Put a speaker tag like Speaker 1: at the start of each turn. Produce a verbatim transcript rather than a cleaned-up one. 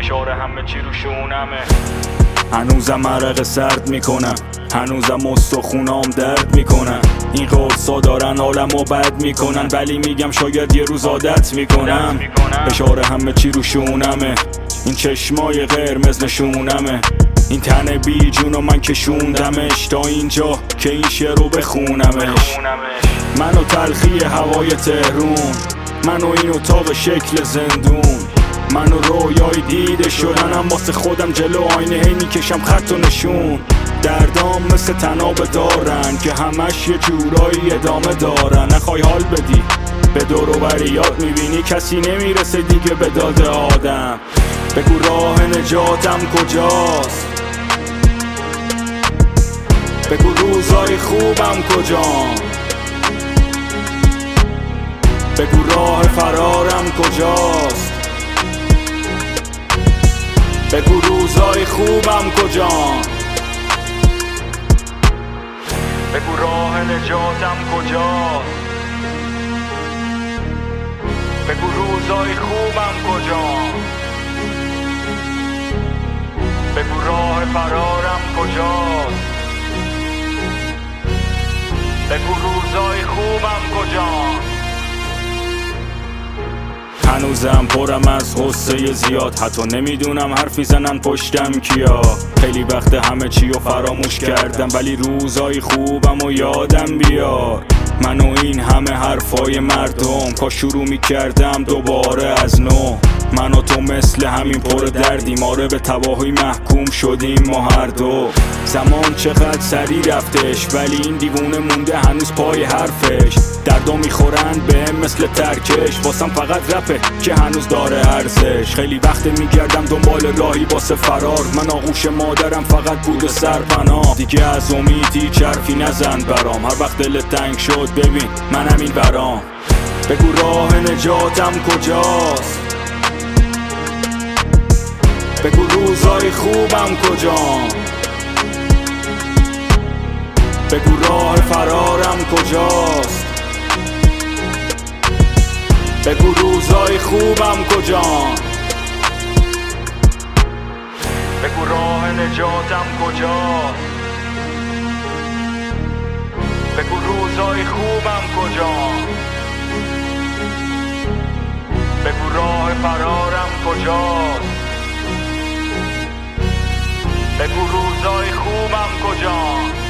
Speaker 1: فشار همه چی رو شونمه. هنوزم عرق سرد میکنم، هنوزم استخونام درد میکنن. این قرصا دارن عالمو بد میکنن، ولی میگم شاید یه روز عادت میکنم. فشار همه چی رو شونمه، این چشمای قرمز نشونمه. این تن بی جونو من کشوندمش تا اینجا که این شعر رو بخونمش. من و تلخی هوای تهرون، من و این اتاق شکل زندون، من و رویای دیده شدنم واسه خودم جلو آینه هی میکشم خط و نشون. دردام مثل تناب دارن که همش یه جورایی ادامه دارن. نخوای حال بدی به دور و بریات میبینی کسی نمیرسه دیگه به داد آدم. بگو راه نجاتم کجاست، بگو روزای خوبم کجان، بگو راه فرارم کجاست، بگو روزای خوبم کجان، بگو راه نجاتم کجاست، بگو روزای خوبم کجان، بگو راه فرارم کجاست، بگو روزای خوبم کجان. هنوزم پرم از غصه زیاد، حتی نمیدونم حرفی زنن پشتم کیا. خیلی وقت همه چی رو فراموش کردم، ولی روزای خوبم و یادم بیار. من و این همه حرفای مردم کا شروع میکردم دوباره از نو. من و تو مثل همین پر دردیم، آره به تباهی محکوم شدیم ما هر دو. زمان چقدر سریع رفتش، ولی این دیوونه مونده هنوز پای حرفش. دردا میخورند به مثل ترکش، واسم فقط رپه که هنوز داره ارزش. خیلی وقت میگردم دنبال راهی واسه فرار، من آغوش مادرم فقط بود سرپناه. دیگه از امیدی چرفی نزن برام، هر وقت دلت تنگ شد ببین من همین برام. بگو راه نجاتم کجاست، بگو روزای خوبم کجان، بگو راه فرارم کجاست، بگو روزای خوبم کجان، بگو راه نجاتم کجاست، بگو روزای خوبم کجان، بگو راه فرارم کجاست، بگو روزای خوبم کجان.